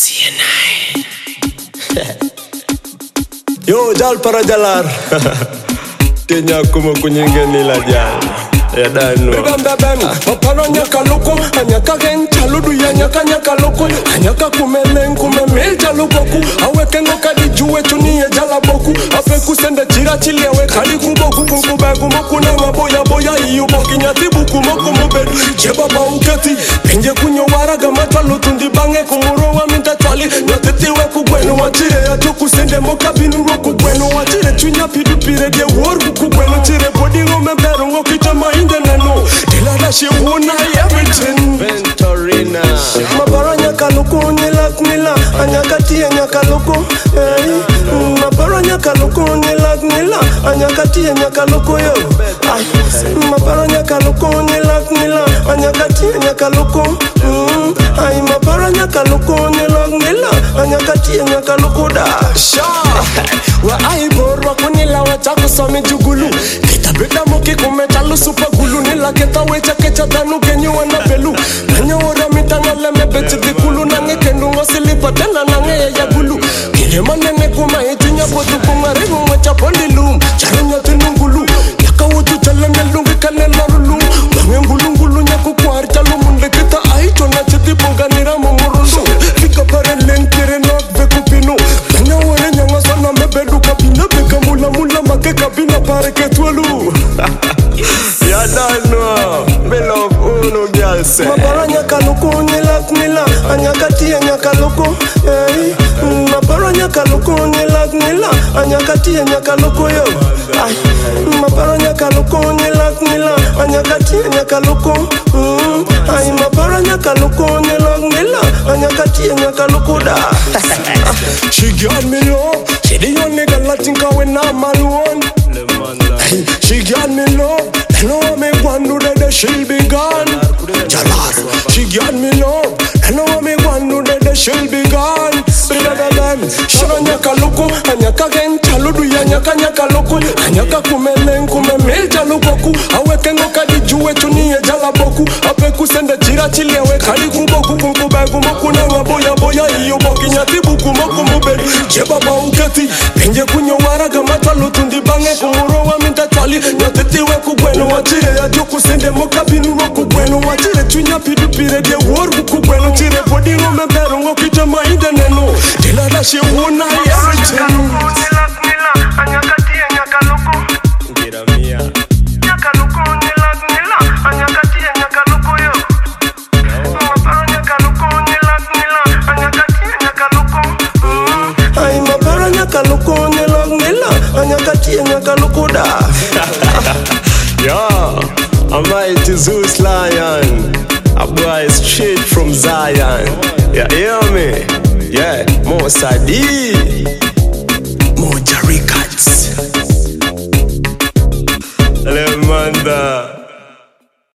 CNI. Yo, jal para jalar. Kenya kuma kunyingeni la jal. Ya danu. Bebem, mapano nyaka loko, anyaka gen chaludu ya nyaka loko, anyaka kumelen kumemel jaluboku, awe kengo kadi juwe chuni ya jala boku, afe kusende chira chili awe kadi kuboku kumkubagu moku na maboya iyo boki nyati buku moku mubedu, jeba ba uketi, penje kunyo waraga matalo tundi bange kumuro wa minta twali, nyateti we kugwenu wachire ya toku sende moka binu roku gwenu wachire chunya pidu pire de woru kugwenu chire bodi ngome beru ngokita mainde neno, dila da she wona everything. Venturina. Mabara nyaka loko nila, anyakati nyaka loko, mabara nyaka loko nila, anyakati nyaka loko yo. Mabara nyaka loko nila, anyakati nyaka loko. Ay mabara nyaka loko nila, anyakati nyaka loko da. Sha, wa ay borwa kunila wachaku somi jugulu. Kita beda moki kumetalu super gulu nila keta wecha kecha tanu kenyu wana belu. Nanya ora mitana leme beti dikulu nange kendu ngosilipa tena nange ya gulu. Kile manene kuma itinya bodu kumarimu mwecha pondilu. Charunya tinungulu, yaka wutu chalenge lungi kanela rulu. Mange ngulu nyaku kuari chalu munde kita aicho na chiti punganira mumurundu. Fika pare lenkere nok veku pinu. Nanya ora nyanga sana mebedu kapina beka mula make kapina pare ketwelu. Ya danu. Me love uno girl say. Mabara nyaka loko nila, anyakati nyaka loko. Mabara nyaka loko nila, anyakati nyaka loko yo. Mabara nyaka loko nila, anyakati nyaka loko. Ay mabara nyaka loko nila, anyakati nyaka loko da. She got me low, she the only girl I think I when I'm alone. She got me low, and know me one do that she'll be gone. Jalar, she got me low, and know me one do that she'll be gone. Shara nyaka loko, anyaka gen chaludu ya nyaka loko, anyaka kumelen kumemel jaluboku, awe kengo kadi juwe chuni ya jala boku, ape kusende chira chili awe kadi kuboku kumkubagu moku na maboya iyo boki nyati buku moku mubedu, jeba ba uketi, penje kunyo waraga matalo tundi bange kumuro wa minta twali, nyateti we kugwenu wachire ya joku sende moka binu roku gwenu wachire chunya pidu pire de woru kugwenu chire bodi ngome beru ngokita mainde neno, dila da she wona everything. Anyakati nyaka loko, Ngira mia. nyaka loko nila, anyakati nyaka loko yo. Mabara nyaka loko nila, anyakati nyaka loko. Ay mabara nyaka loko nila, anyakati nyaka loko da. Yo, I'm mighty Zeus Lion. A boy straight from Zion. Yeah, hear me? Yeah, Mo Sadi.